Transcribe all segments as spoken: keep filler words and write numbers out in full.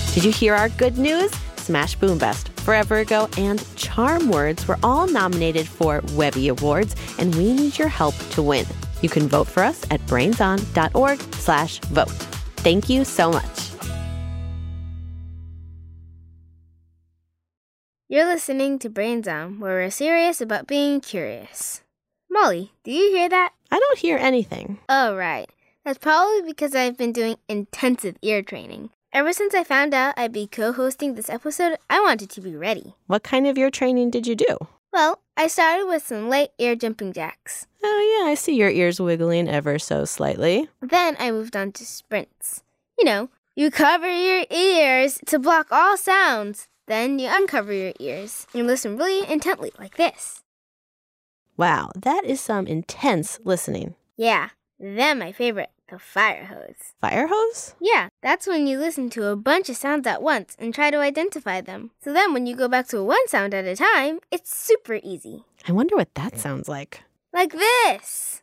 Did you hear our good news? Smash Boom Best, Forever Ago, and Charm Words were all nominated for Webby Awards, and we need your help to win. You can vote for us at brainson.org slash vote. Thank you so much. You're listening to Brains On, where we're serious about being curious. Molly, do you hear that? I don't hear anything. Oh, right. That's probably because I've been doing intensive ear training. Ever since I found out I'd be co-hosting this episode, I wanted to be ready. What kind of ear training did you do? Well, I started with some light ear jumping jacks. Oh, yeah, I see your ears wiggling ever so slightly. Then I moved on to sprints. You know, you cover your ears to block all sounds. Then you uncover your ears and listen really intently like this. Wow, that is some intense listening. Yeah, then my favorite, the fire hose. Fire hose? Yeah, that's when you listen to a bunch of sounds at once and try to identify them. So then when you go back to one sound at a time, it's super easy. I wonder what that sounds like. Like this.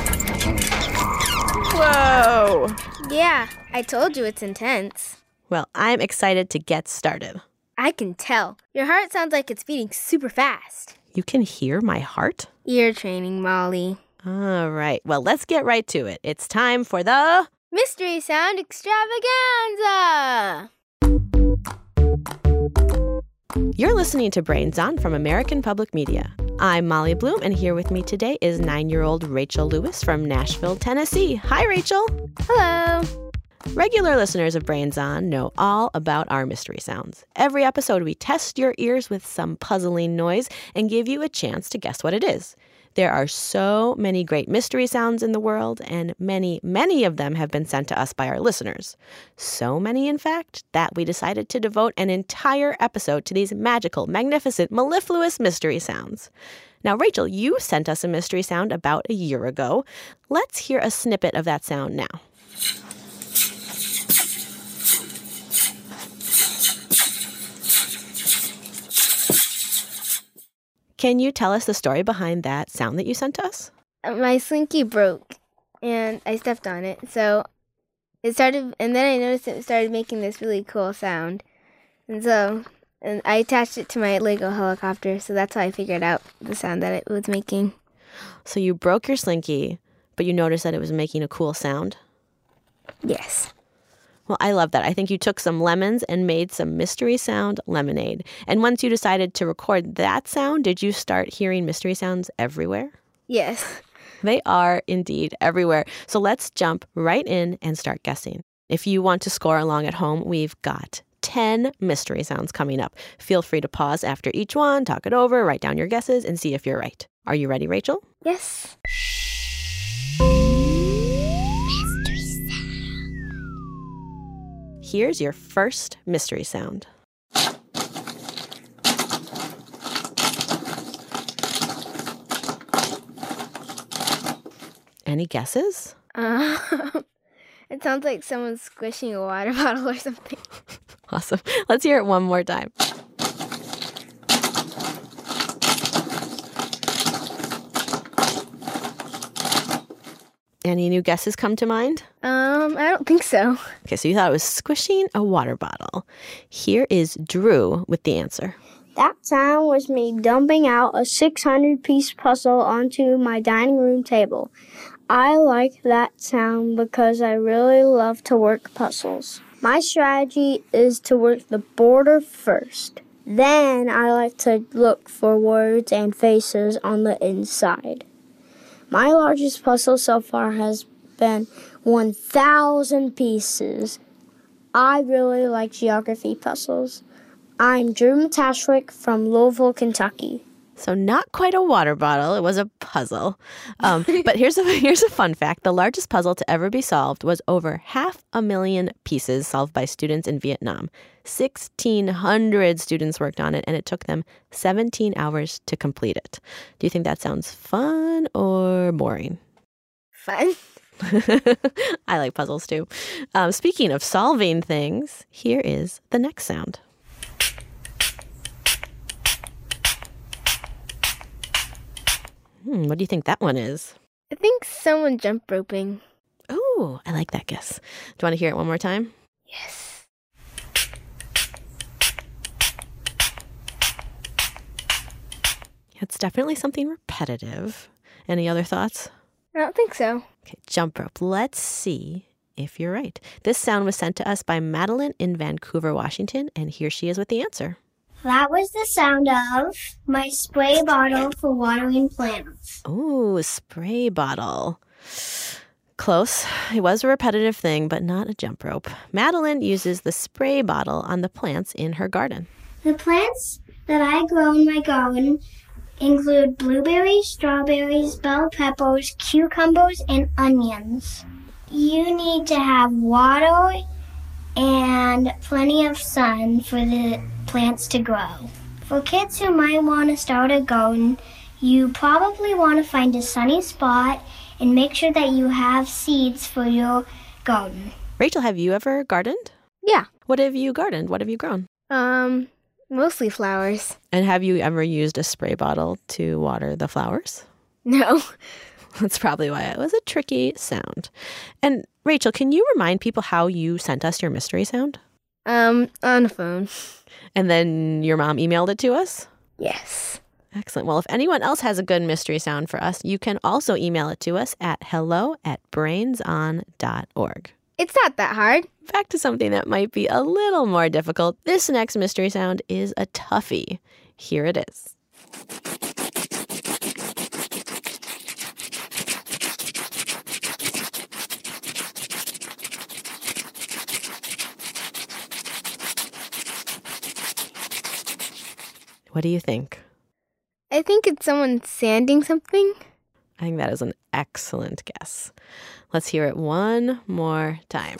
Whoa! Yeah, I told you it's intense. Well, I'm excited to get started. I can tell. Your heart sounds like it's beating super fast. You can hear my heart? Ear training, Molly. All right. Well, let's get right to it. It's time for the... Mystery Sound Extravaganza! You're listening to Brains On from American Public Media. I'm Molly Bloom, and here with me today is nine-year-old Rachel Lewis from Nashville, Tennessee. Hi, Rachel. Hello. Regular listeners of Brains On know all about our mystery sounds. Every episode, we test your ears with some puzzling noise and give you a chance to guess what it is. There are so many great mystery sounds in the world, and many, many of them have been sent to us by our listeners. So many, in fact, that we decided to devote an entire episode to these magical, magnificent, mellifluous mystery sounds. Now, Rachel, you sent us a mystery sound about a year ago. Let's hear a snippet of that sound now. Can you tell us the story behind that sound that you sent to us? My slinky broke, and I stepped on it. So it started, and then I noticed it started making this really cool sound. And so and I attached it to my Lego helicopter, so that's how I figured out the sound that it was making. So you broke your slinky, but you noticed that it was making a cool sound? Yes. Well, I love that. I think you took some lemons and made some mystery sound lemonade. And once you decided to record that sound, did you start hearing mystery sounds everywhere? Yes. They are indeed everywhere. So let's jump right in and start guessing. If you want to score along at home, we've got ten mystery sounds coming up. Feel free to pause after each one, talk it over, write down your guesses, and see if you're right. Are you ready, Rachel? Yes. Here's your first mystery sound. Any guesses? Uh, it sounds like someone's squishing a water bottle or something. Awesome. Let's hear it one more time. Any new guesses come to mind? Um, I don't think so. Okay, so you thought it was squishing a water bottle. Here is Drew with the answer. That sound was me dumping out a six hundred piece puzzle onto my dining room table. I like that sound because I really love to work puzzles. My strategy is to work the border first. Then I like to look for words and faces on the inside. My largest puzzle so far has been one thousand pieces. I really like geography puzzles. I'm Drew Matashwick from Louisville, Kentucky. So not quite a water bottle. It was a puzzle. Um, but here's a, here's a fun fact. The largest puzzle to ever be solved was over half a million pieces solved by students in Vietnam. sixteen hundred students worked on it, and it took them seventeen hours to complete it. Do you think that sounds fun or boring? Fun. I like puzzles too. Um, speaking of solving things, here is the next sound. Hmm, what do you think that one is? I think someone jump roping. Oh, I like that guess. Do you want to hear it one more time? Yes. It's definitely something repetitive. Any other thoughts? I don't think so. Okay, jump rope. Let's see if you're right. This sound was sent to us by Madeline in Vancouver, Washington, and here she is with the answer. That was the sound of my spray bottle for watering plants. Ooh, spray bottle. Close. It was a repetitive thing, but not a jump rope. Madeline uses the spray bottle on the plants in her garden. The plants that I grow in my garden include blueberries, strawberries, bell peppers, cucumbers, and onions. You need to have water and plenty of sun for the plants to grow. For kids who might want to start a garden, you probably want to find a sunny spot and make sure that you have seeds for your garden. Rachel, have you ever gardened? Yeah. What have you gardened? What have you grown? Um, mostly flowers. And have you ever used a spray bottle to water the flowers? No. That's probably why it was a tricky sound. And Rachel, can you remind people how you sent us your mystery sound? Um, on the phone. And then your mom emailed it to us? Yes. Excellent. Well, if anyone else has a good mystery sound for us, you can also email it to us at hello at brainson dot org. It's not that hard. Back to something that might be a little more difficult. This next mystery sound is a toughie. Here it is. What do you think? I think it's someone sanding something. I think that is an excellent guess. Let's hear it one more time.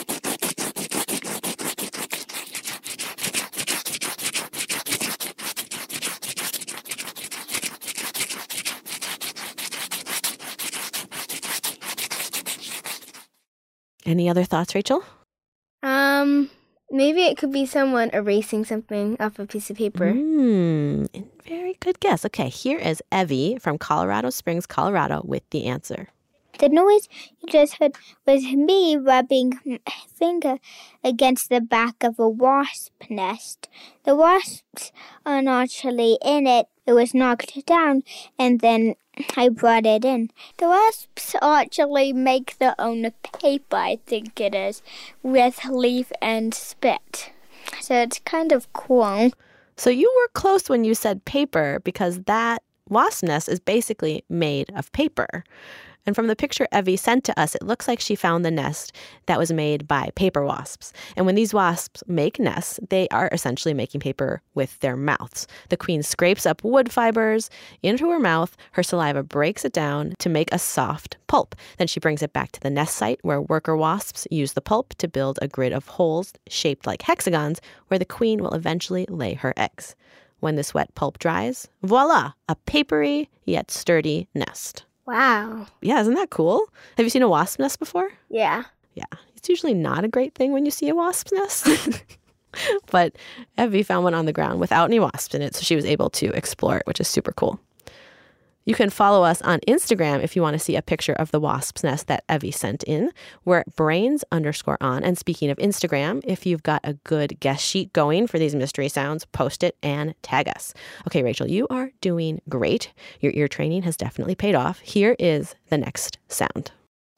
Any other thoughts, Rachel? Um, maybe it could be someone erasing something off a piece of paper. Mm, very good guess. Okay, here is Evie from Colorado Springs, Colorado, with the answer. The noise you just heard was me rubbing my finger against the back of a wasp nest. The wasps are naturally in it. It was knocked down, and then I brought it in. The wasps actually make their own paper, I think it is, with leaf and spit. So it's kind of cool. So you were close when you said paper, because that wasp nest is basically made of paper. And from the picture Evie sent to us, it looks like she found the nest that was made by paper wasps. And when these wasps make nests, they are essentially making paper with their mouths. The queen scrapes up wood fibers into her mouth. Her saliva breaks it down to make a soft pulp. Then she brings it back to the nest site where worker wasps use the pulp to build a grid of holes shaped like hexagons where the queen will eventually lay her eggs. When this wet pulp dries, voila, a papery yet sturdy nest. Wow. Yeah, isn't that cool? Have you seen a wasp nest before? Yeah. Yeah. It's usually not a great thing when you see a wasp nest. But Evie found one on the ground without any wasps in it, so she was able to explore it, which is super cool. You can follow us on Instagram if you want to see a picture of the wasp's nest that Evie sent in. We're at brains underscore on. And speaking of Instagram, if you've got a good guess sheet going for these mystery sounds, post it and tag us. Okay, Rachel, you are doing great. Your ear training has definitely paid off. Here is the next sound.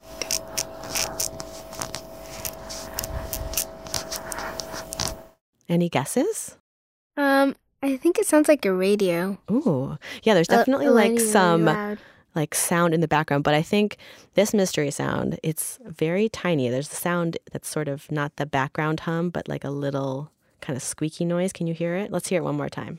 Any guesses? Um, I think it sounds like a radio. Ooh, yeah, there's definitely Uh, like really, really some loud. like sound in the background, but I think this mystery sound, it's very tiny. There's the sound that's sort of not the background hum, but like a little kind of squeaky noise. Can you hear it? Let's hear it one more time.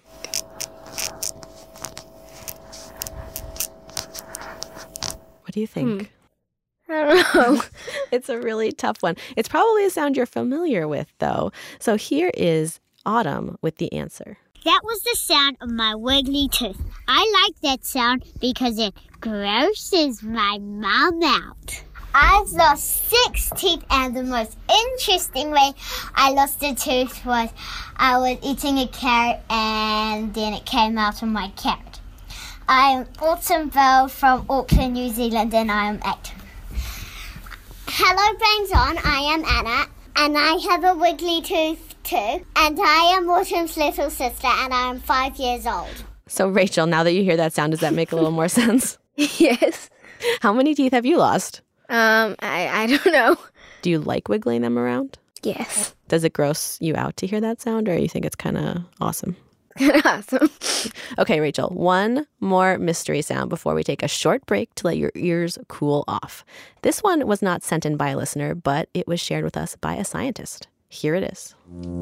What do you think? Hmm. I don't know. It's a really tough one. It's probably a sound you're familiar with, though. So here is Autumn with the answer. That was the sound of my wiggly tooth. I like that sound because it grosses my mom out. I've lost six teeth, and the most interesting way I lost a tooth was I was eating a carrot and then it came out of my carrot. I'm Autumn Bell from Auckland, New Zealand, and I am eight. Hello, Brains On. I am Anna, and I have a wiggly tooth too. And I am Autumn's little sister, and I am five years old. So, Rachel, now that you hear that sound, does that make a little more sense? Yes. How many teeth have you lost? Um, I, I don't know. Do you like wiggling them around? Yes. Does it gross you out to hear that sound, or you think it's kind of awesome? Kind of awesome. Okay, Rachel, one more mystery sound before we take a short break to let your ears cool off. This one was not sent in by a listener, but it was shared with us by a scientist. Here it is.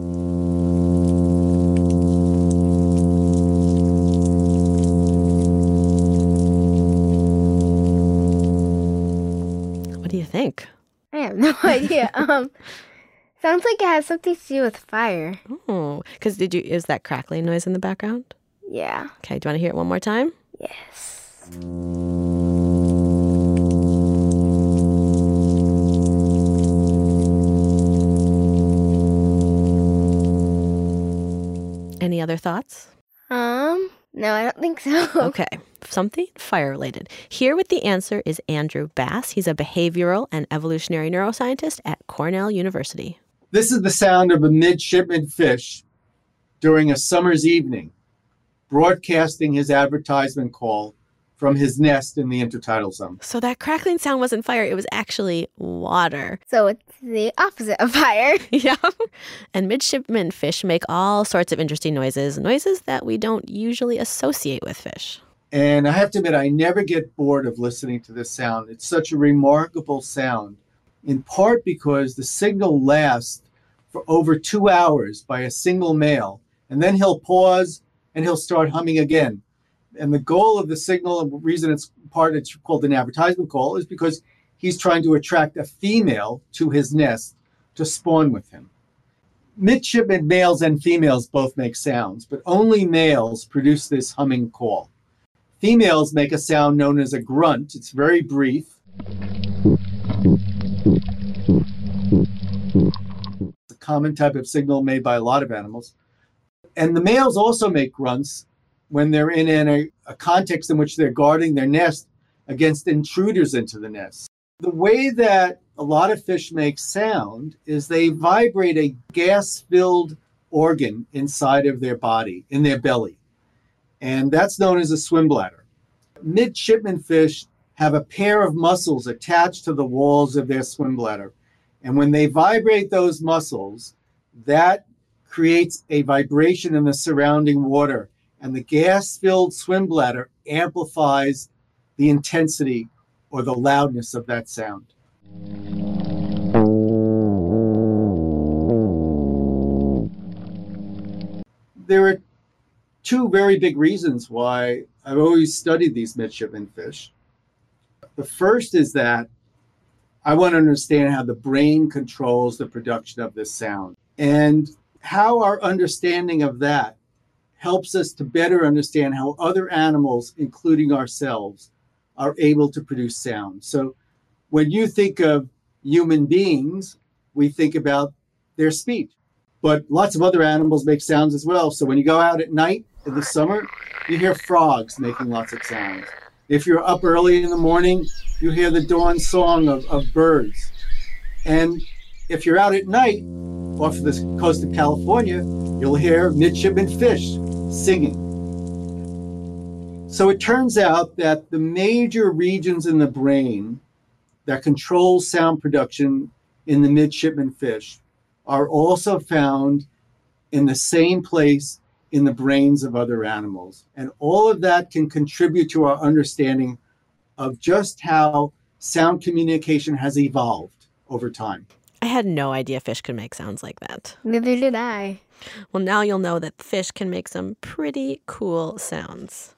What do you think? I have no idea. Um, sounds like it has something to do with fire. Oh, because did you, is that crackling noise in the background? Yeah. Okay, do you want to hear it one more time? Yes. Any other thoughts? Um, no, I don't think so. Okay, something fire-related. Here with the answer is Andrew Bass. He's a behavioral and evolutionary neuroscientist at Cornell University. This is the sound of a midshipman fish during a summer's evening, broadcasting his advertisement call from his nest in the intertidal zone. So that crackling sound wasn't fire, it was actually water. So it's the opposite of fire. Yeah. And midshipman fish make all sorts of interesting noises, noises that we don't usually associate with fish. And I have to admit, I never get bored of listening to this sound. It's such a remarkable sound, in part because the signal lasts for over two hours by a single male, and then he'll pause and he'll start humming again. And the goal of the signal, and the reason it's part it's called an advertisement call, is because he's trying to attract a female to his nest to spawn with him. Midshipman males and females both make sounds, but only males produce this humming call. Females make a sound known as a grunt. It's very brief. It's a common type of signal made by a lot of animals. And the males also make grunts when they're in a, a context in which they're guarding their nest against intruders into the nest. The way that a lot of fish make sound is they vibrate a gas-filled organ inside of their body, in their belly. And that's known as a swim bladder. Midshipman fish have a pair of muscles attached to the walls of their swim bladder. And when they vibrate those muscles, that creates a vibration in the surrounding water. And the gas-filled swim bladder amplifies the intensity or the loudness of that sound. There are two very big reasons why I've always studied these midshipman fish. The first is that I want to understand how the brain controls the production of this sound, and how our understanding of that helps us to better understand how other animals, including ourselves, are able to produce sound. So when you think of human beings, we think about their speech. But lots of other animals make sounds as well. So when you go out at night in the summer, you hear frogs making lots of sounds. If you're up early in the morning, you hear the dawn song of, of birds. And if you're out at night off the coast of California, you'll hear midshipman fish singing. So it turns out that the major regions in the brain that control sound production in the midshipman fish are also found in the same place in the brains of other animals. And all of that can contribute to our understanding of just how sound communication has evolved over time. I had no idea fish could make sounds like that. Neither did I. Well, now you'll know that fish can make some pretty cool sounds.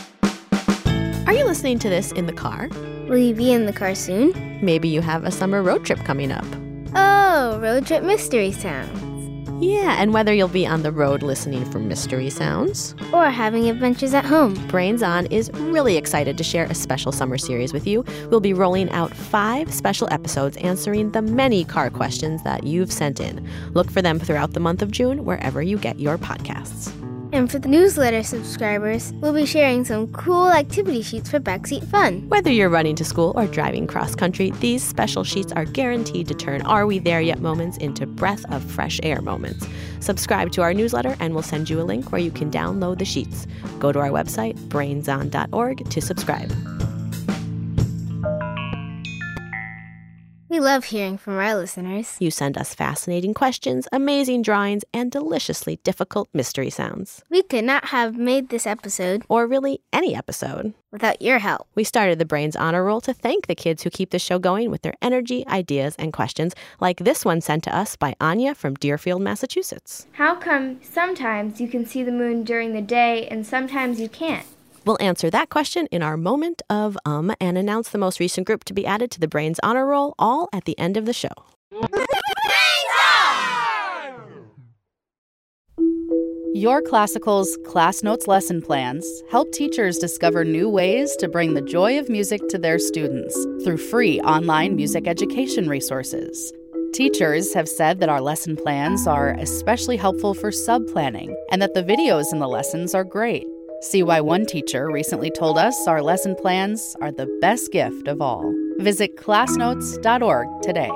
Are you listening to this in the car? Will you be in the car soon? Maybe you have a summer road trip coming up. Oh, road trip mystery sounds. Yeah, and whether you'll be on the road listening for mystery sounds or having adventures at home, Brains On is really excited to share a special summer series with you. We'll be rolling out five special episodes answering the many car questions that you've sent in. Look for them throughout the month of June wherever you get your podcasts. And for the newsletter subscribers, we'll be sharing some cool activity sheets for backseat fun. Whether you're running to school or driving cross-country, these special sheets are guaranteed to turn Are We There Yet moments into breath of fresh air moments. Subscribe to our newsletter, and we'll send you a link where you can download the sheets. Go to our website, brains on dot org, to subscribe. We love hearing from our listeners. You send us fascinating questions, amazing drawings, and deliciously difficult mystery sounds. We could not have made this episode, or really any episode, without your help. We started the Brains Honor Roll to thank the kids who keep the show going with their energy, ideas, and questions, like this one sent to us by Anya from Deerfield, Massachusetts. How come sometimes you can see the moon during the day and sometimes you can't? We'll answer that question in our moment of um and announce the most recent group to be added to the Brains Honor Roll, all at the end of the show. Your Classical's Class Notes lesson plans help teachers discover new ways to bring the joy of music to their students through free online music education resources. Teachers have said that our lesson plans are especially helpful for sub-planning and that the videos in the lessons are great. See why one teacher recently told us our lesson plans are the best gift of all. Visit class notes dot org today.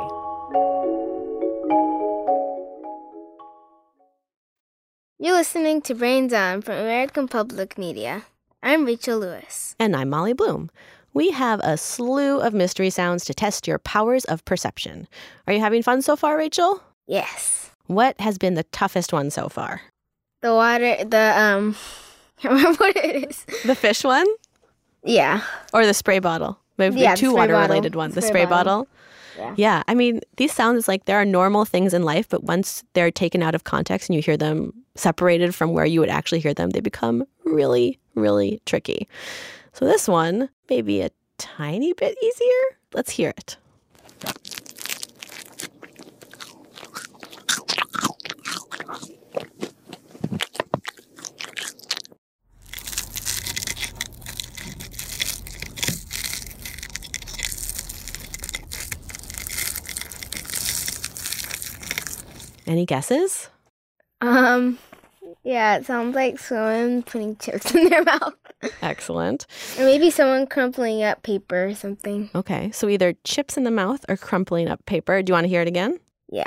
You're listening to Brains On from American Public Media. I'm Rachel Lewis. And I'm Molly Bloom. We have a slew of mystery sounds to test your powers of perception. Are you having fun so far, Rachel? Yes. What has been the toughest one so far? The water, the, um... I can't remember what it is. The fish one? Yeah. Or the spray bottle? Maybe yeah, two water-related ones. The spray bottle? Yeah. Yeah. I mean, these sounds like there are normal things in life, but once they're taken out of context and you hear them separated from where you would actually hear them, they become really, really tricky. So this one may be a tiny bit easier. Let's hear it. Any guesses? Um, yeah, it sounds like someone putting chips in their mouth. Excellent. Or maybe someone crumpling up paper or something. Okay, so either chips in the mouth or crumpling up paper. Do you want to hear it again? Yeah.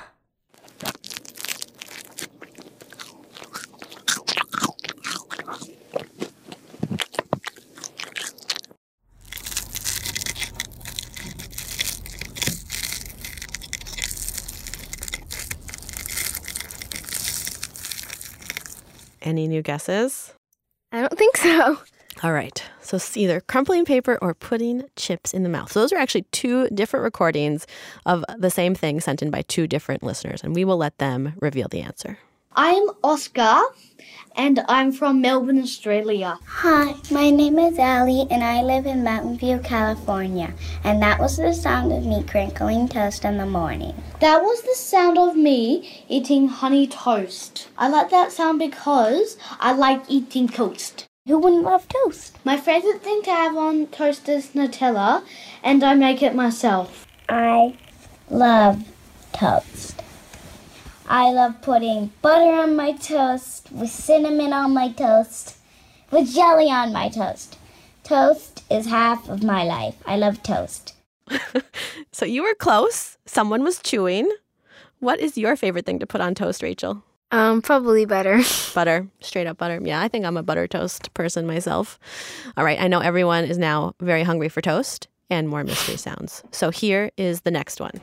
Any new guesses? I don't think so. All right. So it's either crumpling paper or putting chips in the mouth. So those are actually two different recordings of the same thing sent in by two different listeners, and we will let them reveal the answer. I'm Oscar, and I'm from Melbourne, Australia. Hi, my name is Allie, and I live in Mountain View, California. And that was the sound of me crinkling toast in the morning. That was the sound of me eating honey toast. I like that sound because I like eating toast. Who wouldn't love toast? My favorite thing to have on toast is Nutella, and I make it myself. I love toast. I love putting butter on my toast, with cinnamon on my toast, with jelly on my toast. Toast is half of my life. I love toast. So you were close. Someone was chewing. What is your favorite thing to put on toast, Rachel? Um, probably butter. Butter. Straight up butter. Yeah, I think I'm a butter toast person myself. All right, I know everyone is now very hungry for toast and more mystery sounds. So here is the next one.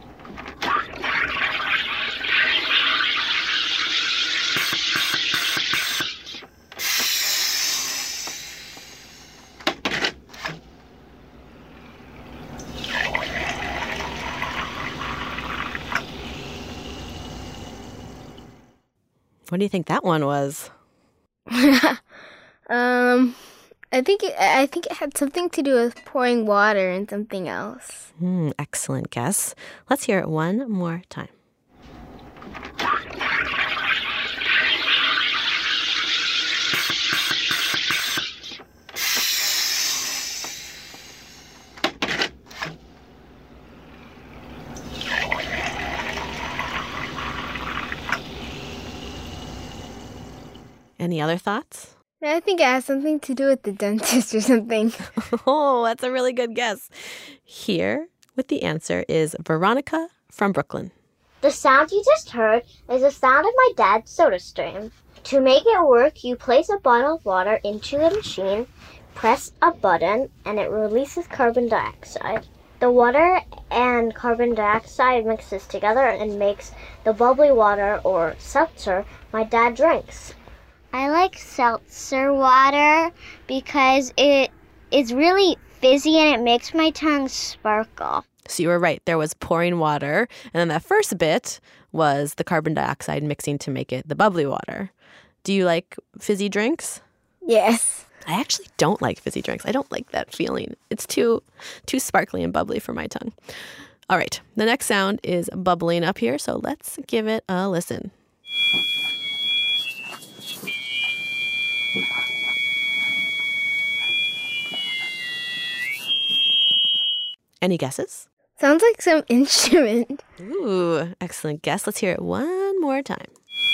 What do you think that one was? um, I think it, I think it had something to do with pouring water and something else. Mm, excellent guess. Let's hear it one more time. Any other thoughts? I think it has something to do with the dentist or something. Oh, that's a really good guess. Here with the answer is Veronica from Brooklyn. The sound you just heard is the sound of my dad's soda stream. To make it work, you place a bottle of water into the machine, press a button, and it releases carbon dioxide. The water and carbon dioxide mixes together and makes the bubbly water, or seltzer, my dad drinks. I like seltzer water because it is really fizzy and it makes my tongue sparkle. So you were right. There was pouring water, and then that first bit was the carbon dioxide mixing to make it the bubbly water. Do you like fizzy drinks? Yes. I actually don't like fizzy drinks. I don't like that feeling. It's too too sparkly and bubbly for my tongue. All right, the next sound is bubbling up here, so let's give it a listen. Any guesses? Sounds like some instrument. Ooh, excellent guess. Let's hear it one more time.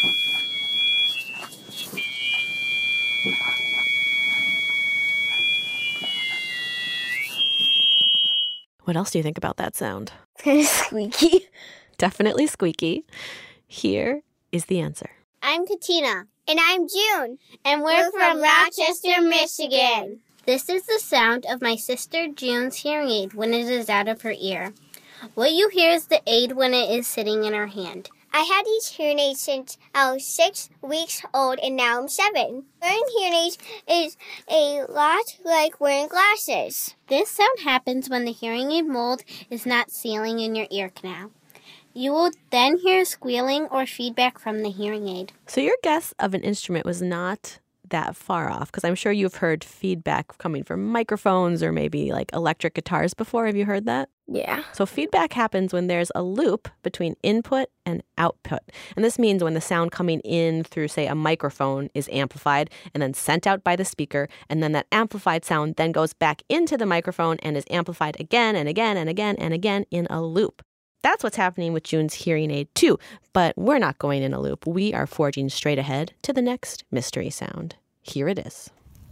What else do you think about that sound? It's kind of squeaky. Definitely squeaky. Here is the answer. I'm Katina. And I'm June. And we're, we're from, from Rochester, Michigan. This is the sound of my sister June's hearing aid when it is out of her ear. What you hear is the aid when it is sitting in her hand. I had these hearing aids since I was six weeks old, and now I'm seven. Wearing hearing aids is a lot like wearing glasses. This sound happens when the hearing aid mold is not sealing in your ear canal. You will then hear squealing or feedback from the hearing aid. So your guess of an instrument was not that far off, because I'm sure you've heard feedback coming from microphones or maybe like electric guitars before. Have you heard that? Yeah. So feedback happens when there's a loop between input and output. And this means when the sound coming in through, say, a microphone is amplified and then sent out by the speaker, and then that amplified sound then goes back into the microphone and is amplified again and again and again and again in a loop. That's what's happening with June's hearing aid too. But we're not going in a loop. We are forging straight ahead to the next mystery sound. Here it is.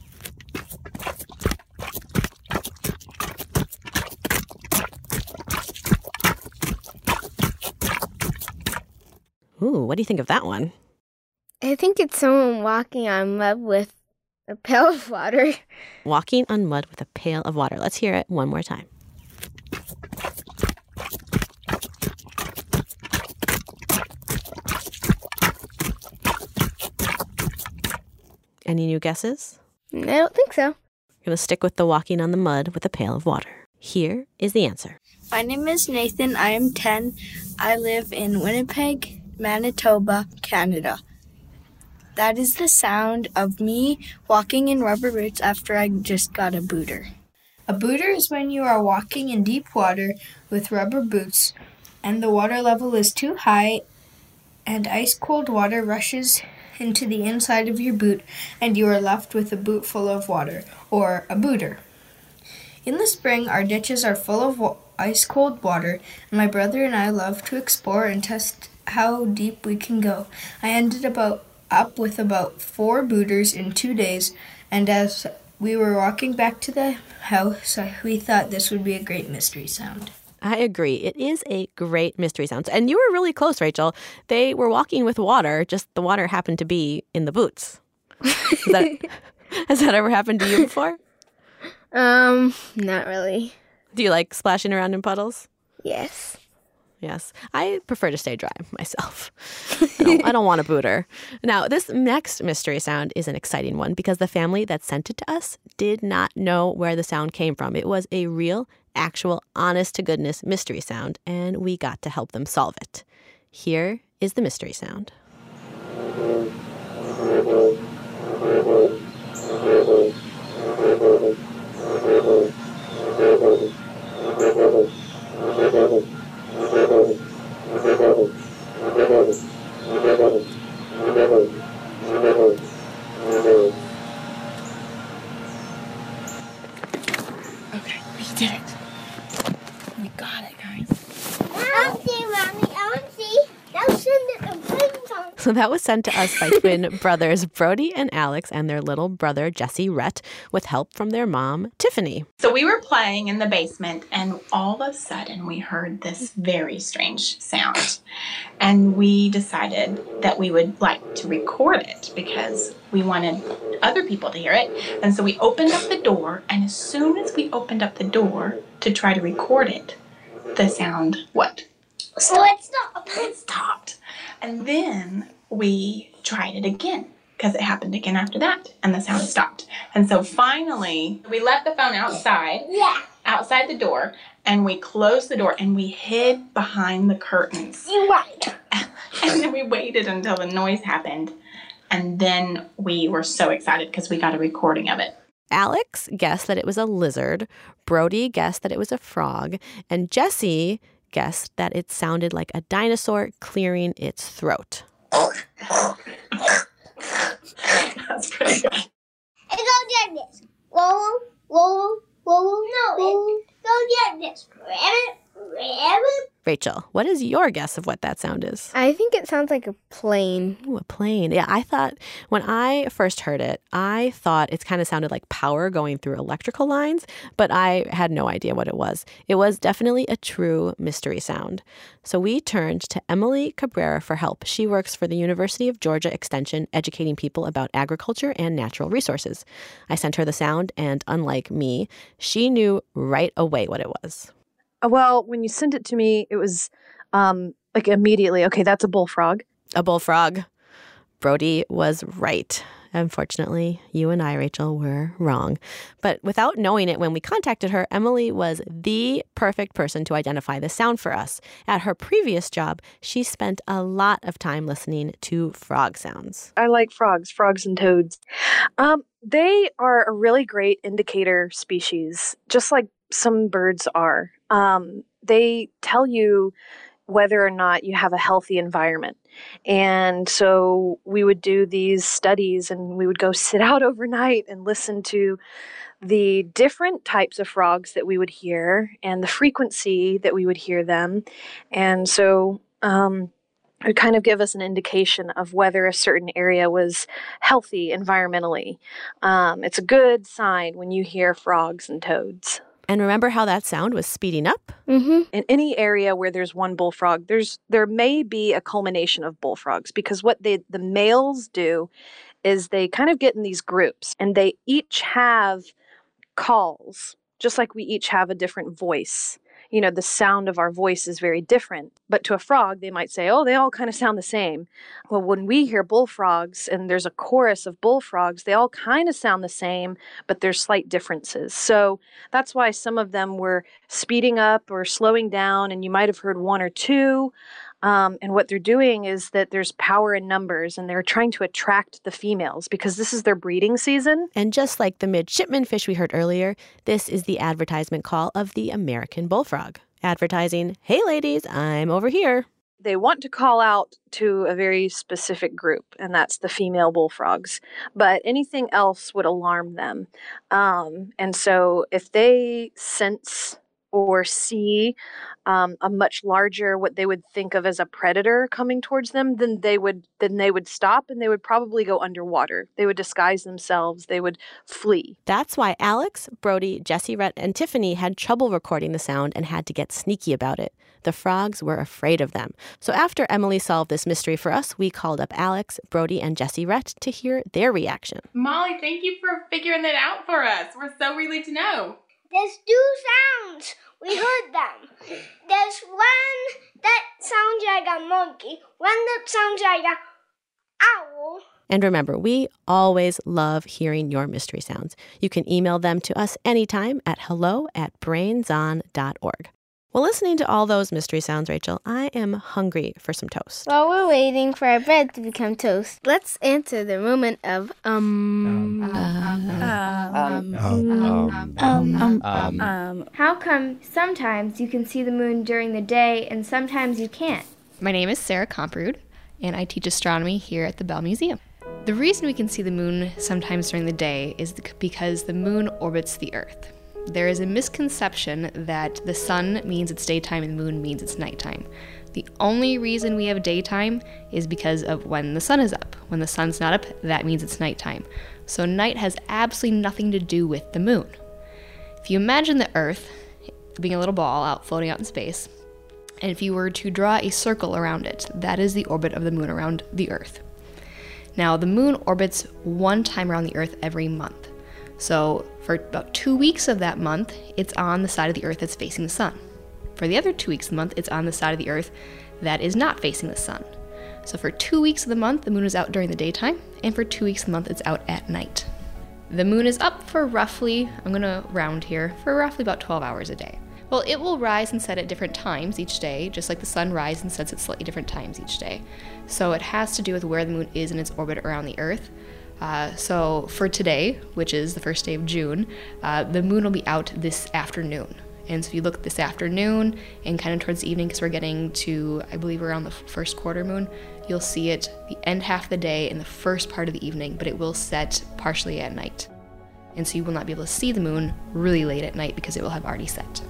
Ooh, what do you think of that one? I think it's someone walking on mud with a pail of water. Walking on mud with a pail of water. Let's hear it one more time. Any new guesses? I don't think so. I'm going to stick with the walking on the mud with a pail of water. Here is the answer. My name is Nathan. I am ten. I live in Winnipeg, Manitoba, Canada. That is the sound of me walking in rubber boots after I just got a booter. A booter is when you are walking in deep water with rubber boots and the water level is too high and ice-cold water rushes into the inside of your boot and you are left with a boot full of water, or a booter. In the spring, our ditches are full of wa- ice-cold water, and my brother and I love to explore and test how deep we can go. I ended about up with about four booters in two days, and as we were walking back to the house, we thought this would be a great mystery sound. I agree. It is a great mystery sound. And you were really close, Rachel. They were walking with water, just the water happened to be in the boots. Has that, has that ever happened to you before? Um, not really. Do you like splashing around in puddles? Yes. Yes. I prefer to stay dry myself. I don't, I don't want a booter. Now, this next mystery sound is an exciting one because the family that sent it to us did not know where the sound came from. It was a real, actual, honest-to-goodness mystery sound, and we got to help them solve it. Here is the mystery sound. Okay, we did it. We got it, guys. I want to see, Mommy. I want to see. Now send it a big song. So that was sent to us by twin brothers Brody and Alex and their little brother Jesse Rhett with help from their mom, Tiffany. So we were playing in the basement, and all of a sudden we heard this very strange sound. And we decided that we would like to record it because we wanted other people to hear it. And so we opened up the door, and as soon as we opened up the door to try to record it, the sound, what? So it stopped. It stopped. And then we tried it again because it happened again after that, and the sound stopped. And so finally, we left the phone outside, Yeah. outside the door, and we closed the door, and we hid behind the curtains. You're right. And then we waited until the noise happened, and then we were so excited because we got a recording of it. Alex guessed that it was a lizard, Brody guessed that it was a frog, and Jesse guessed that it sounded like a dinosaur clearing its throat. That's pretty good. It goes like this. Whoa, whoa, whoa, no, it goes like this. Rabbit, rabbit. Rachel, what is your guess of what that sound is? I think it sounds like a plane. Ooh, a plane. Yeah, I thought when I first heard it, I thought it kind of sounded like power going through electrical lines, but I had no idea what it was. It was definitely a true mystery sound. So we turned to Emily Cabrera for help. She works for the University of Georgia Extension, educating people about agriculture and natural resources. I sent her the sound, and unlike me, she knew right away what it was. Well, when you sent it to me, it was um, like immediately, okay, that's a bullfrog. A bullfrog. Brody was right. Unfortunately, you and I, Rachel, were wrong. But without knowing it when we contacted her, Emily was the perfect person to identify the sound for us. At her previous job, she spent a lot of time listening to frog sounds. I like frogs, frogs and toads. Um, they are a really great indicator species, just like some birds are. Um, they tell you whether or not you have a healthy environment. And so we would do these studies, and we would go sit out overnight and listen to the different types of frogs that we would hear and the frequency that we would hear them. And so um, it would kind of give us an indication of whether a certain area was healthy environmentally. Um, it's a good sign when you hear frogs and toads. And remember how that sound was speeding up? Mm-hmm. In any area where there's one bullfrog, there's there may be a culmination of bullfrogs, because what they, the males do is they kind of get in these groups, and they each have calls, just like we each have a different voice. You know, the sound of our voice is very different. But to a frog, they might say, oh, they all kind of sound the same. Well, when we hear bullfrogs and there's a chorus of bullfrogs, they all kind of sound the same, but there's slight differences. So that's why some of them were speeding up or slowing down, and you might have heard one or two. Um, and what they're doing is that there's power in numbers, and they're trying to attract the females because this is their breeding season. And just like the midshipman fish we heard earlier, this is the advertisement call of the American bullfrog. Advertising, hey ladies, I'm over here. They want to call out to a very specific group, and that's the female bullfrogs. But anything else would alarm them. Um, and so if they sense or see um, a much larger, what they would think of as a predator coming towards them, then they would then they would stop, and they would probably go underwater. They would disguise themselves. They would flee. That's why Alex, Brody, Jesse Rhett, and Tiffany had trouble recording the sound and had to get sneaky about it. The frogs were afraid of them. So after Emily solved this mystery for us, we called up Alex, Brody, and Jesse Rhett to hear their reaction. Molly, thank you for figuring that out for us. We're so relieved to know. There's two sounds. We heard them. There's one that sounds like a monkey, one that sounds like a owl. And remember, we always love hearing your mystery sounds. You can email them to us anytime at hello at brainson dot org. Well, listening to all those mystery sounds, Rachel, I am hungry for some toast. While we're waiting for our bread to become toast, let's answer the moment of um. Um. Um. Um. Um. Um. Um. How come sometimes you can see the moon during the day and sometimes you can't? My name is Sarah Komprud, and I teach astronomy here at the Bell Museum. The reason we can see the moon sometimes during the day is because the moon orbits the Earth. There is a misconception that the sun means it's daytime and the moon means it's nighttime. The only reason we have daytime is because of when the sun is up. When the sun's not up, that means it's nighttime. So night has absolutely nothing to do with the moon. If you imagine the Earth being a little ball out floating out in space, and if you were to draw a circle around it, that is the orbit of the moon around the Earth. Now, the moon orbits one time around the Earth every month. So for about two weeks of that month, it's on the side of the Earth that's facing the sun. For the other two weeks of the month, it's on the side of the Earth that is not facing the sun. So for two weeks of the month, the moon is out during the daytime, and for two weeks of the month, it's out at night. The moon is up for roughly, I'm gonna round here, for roughly about twelve hours a day. Well, it will rise and set at different times each day, just like the sun rises and sets at slightly different times each day. So it has to do with where the moon is in its orbit around the Earth. Uh, so for today, which is the first day of June, uh, the moon will be out this afternoon. And so if you look this afternoon and kind of towards the evening, because we're getting to, I believe, around the first quarter moon, you'll see it the end half of the day and the first part of the evening, but it will set partially at night. And so you will not be able to see the moon really late at night because it will have already set.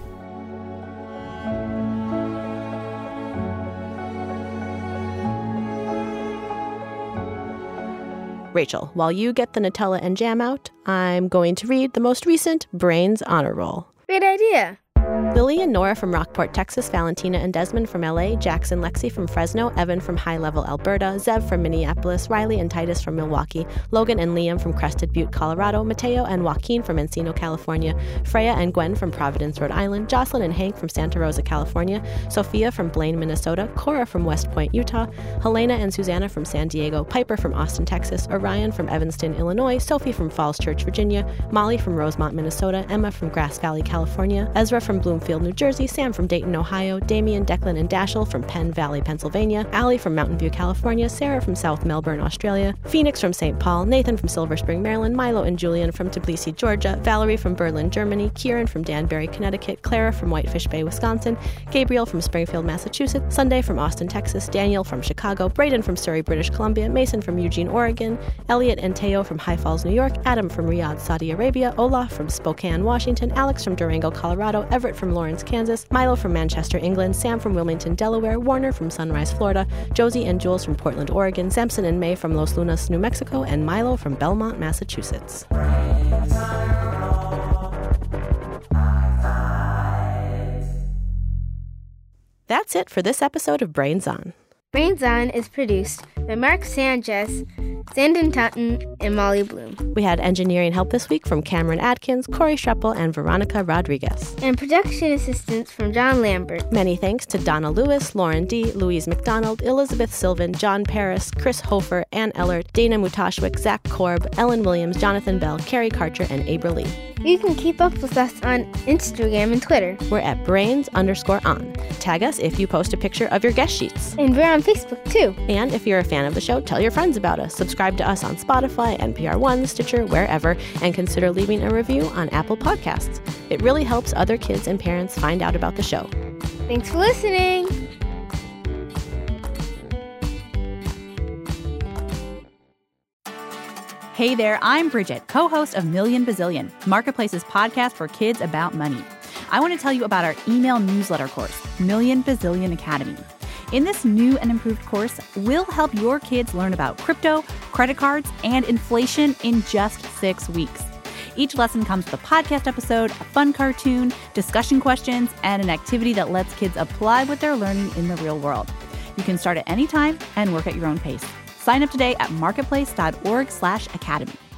Rachel, while you get the Nutella and jam out, I'm going to read the most recent Brains Honor Roll. Great idea. Lily and Nora from Rockport, Texas, Valentina and Desmond from L A, Jackson Lexi from Fresno, Evan from High Level, Alberta, Zev from Minneapolis, Riley and Titus from Milwaukee, Logan and Liam from Crested Butte, Colorado, Mateo and Joaquin from Encino, California, Freya and Gwen from Providence, Rhode Island, Jocelyn and Hank from Santa Rosa, California, Sophia from Blaine, Minnesota, Cora from West Point, Utah, Helena and Susanna from San Diego, Piper from Austin, Texas, Orion from Evanston, Illinois, Sophie from Falls Church, Virginia, Molly from Rosemont, Minnesota, Emma from Grass Valley, California, Ezra from Bloomfield, New Jersey, Sam from Dayton, Ohio, Damian, Declan, and Dashiell from Penn Valley, Pennsylvania, Allie from Mountain View, California, Sarah from South Melbourne, Australia, Phoenix from Saint Paul, Nathan from Silver Spring, Maryland, Milo and Julian from Tbilisi, Georgia, Valerie from Berlin, Germany, Kieran from Danbury, Connecticut, Clara from Whitefish Bay, Wisconsin, Gabriel from Springfield, Massachusetts, Sunday from Austin, Texas, Daniel from Chicago, Braden from Surrey, British Columbia, Mason from Eugene, Oregon, Elliot and Teo from High Falls, New York, Adam from Riyadh, Saudi Arabia, Olaf from Spokane, Washington, Alex from Durango, Colorado, Everett from Lawrence, Kansas, Milo from Manchester, England, Sam from Wilmington, Delaware, Warner from Sunrise, Florida, Josie and Jules from Portland, Oregon, Sampson and May from Los Lunas, New Mexico, and Milo from Belmont, Massachusetts. That's it for this episode of Brains On. Brains On is produced by Mark Sanchez, Sandon Tutton, and Molly Bloom. We had engineering help this week from Cameron Atkins, Corey Streppel, and Veronica Rodriguez. And production assistance from John Lambert. Many thanks to Donna Lewis, Lauren D., Louise McDonald, Elizabeth Sylvan, John Paris, Chris Hofer, Ann Ellert, Dana Mutashwick, Zach Korb, Ellen Williams, Jonathan Bell, Carrie Karcher, and Abra Lee. You can keep up with us on Instagram and Twitter. We're at brains underscore on. Tag us if you post a picture of your guest sheets. And we're on Facebook, too. And if you're a fan of the show, tell your friends about us. Subscribe to us on Spotify, N P R One, Stitcher, wherever, and consider leaving a review on Apple Podcasts. It really helps other kids and parents find out about the show. Thanks for listening. Hey there, I'm Bridget, co-host of Million Bazillion, Marketplace's podcast for kids about money. I want to tell you about our email newsletter course, Million Bazillion Academy. In this new and improved course, we'll help your kids learn about crypto, credit cards, and inflation in just six weeks. Each lesson comes with a podcast episode, a fun cartoon, discussion questions, and an activity that lets kids apply what they're learning in the real world. You can start at any time and work at your own pace. Sign up today at marketplace.org slash academy.